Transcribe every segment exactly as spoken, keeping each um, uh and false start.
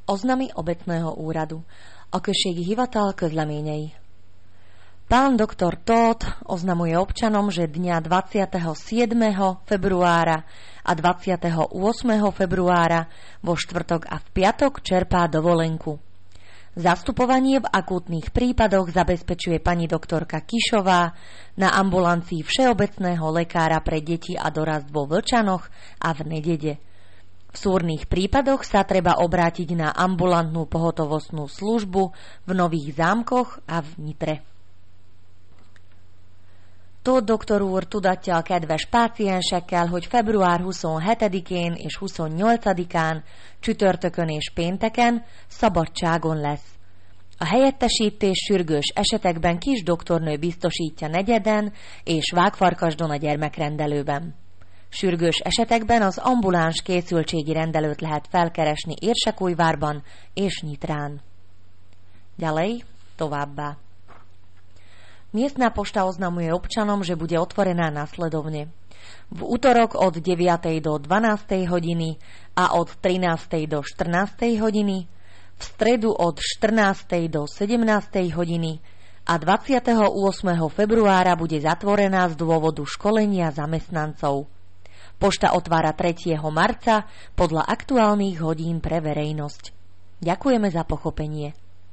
Oznamy obecného úradu. A községi hivatal közleményei. Pán doktor Tóth oznamuje občanom, že dňa dvadsiateho siedmeho februára a dvadsiateho ôsmeho februára vo štvrtok a v piatok čerpá dovolenku. Zastupovanie v akútnych prípadoch zabezpečuje pani doktorka Kišová na ambulancii všeobecného lekára pre deti a dorast vo Vlčanoch a v Nedede. V súrnych prípadoch sa treba obrátiť na ambulantnú pohotovostnú službu v Nových Zámkoch a v Nitre. Tóth doktor úr tudatja a kedves páciensekkel, hogy február huszonhetedikén és huszonnyolcadikán, csütörtökön és pénteken szabadságon lesz. A helyettesítés sürgős esetekben kis doktornő biztosítja Negyeden és Vágfarkasdon a gyermekrendelőben. Sürgős esetekben az ambuláns készültségi rendelőt lehet felkeresni Érsekújvárban és Nitrán. Ďalej, továbbá. Miestna pošta oznamuje občanom, že bude otvorená nasledovne. V útorok od deviatej do dvanástej hodiny a od trinástej do štrnástej hodiny, v stredu od štrnástej do sedemnástej hodiny a dvadsiateho ôsmeho februára bude zatvorená z dôvodu školenia zamestnancov. Pošta otvára tretieho marca podľa aktuálnych hodín pre verejnosť. Ďakujeme za pochopenie.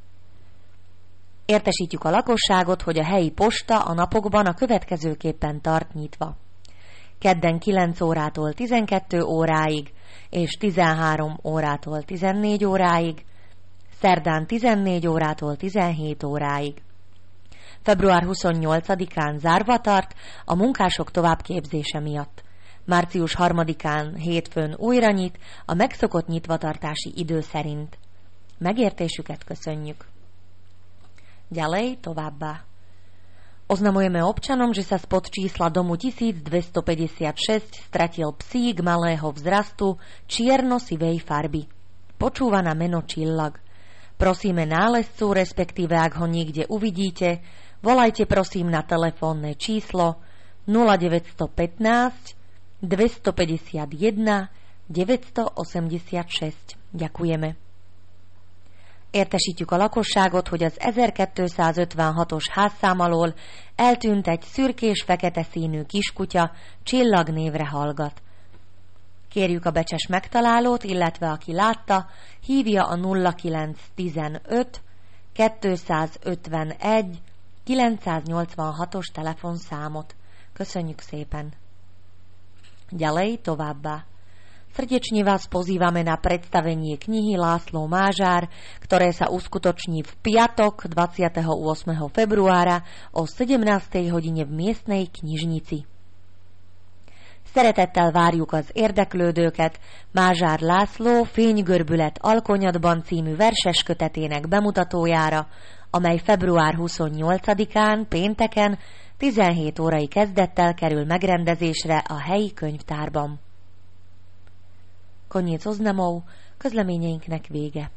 Értesítjük a lakosságot, hogy a helyi posta a napokban a következőképpen tart nyitva. Kedden kilenc órától tizenkettő óráig és tizenhárom órától tizennégy óráig, szerdán tizennégy órától tizenhét óráig. február huszonnyolcadikán zárva tart a munkások továbbképzése miatt. Március harmadikán hétfőn újra nyit a megszokott nyitvatartási idő szerint. Megértésüket köszönjük. Ďalej, továbbá. Oznamujeme občanom, že sa spod čísla domu tisícdvestopäťdesiatšesť stratil psík malého vzrastu čierno-sivej farby. Počúva na meno Čillag. Prosíme nálezcu, respektíve ak ho niekde uvidíte, volajte prosím na telefónne číslo nula deväťstopätnásť dvestopäťdesiatjeden deväťstoosemdesiatšesť. Ďakujeme. Értesítjük a lakosságot, hogy az ezerkétszázötvenhatos házszám alól eltűnt egy szürkés-fekete színű kiskutya, Csillag névre hallgat. Kérjük a becses megtalálót, illetve aki látta, hívja a nulla kilencszáztizenöt kétszázötvenegy kilencszáznyolcvanhatos telefonszámot. Köszönjük szépen! Ďalej, továbbá. Srdečne vás pozývame na predstavenie knihy László Mázsár, ktoré sa uskutoční v piatok dvadsiateho ôsmeho februára o sedemnástej hodine v miestnej knižnici. Szeretettel várjuk az érdeklődőket Mázsár László Fénygörbület Alkonyatban című verses kötetének bemutatójára, amely február huszonnyolcadikán pénteken tizenhét órai kezdettel kerül megrendezésre a helyi könyvtárban. Koniec oznamov, közleményeinknek vége.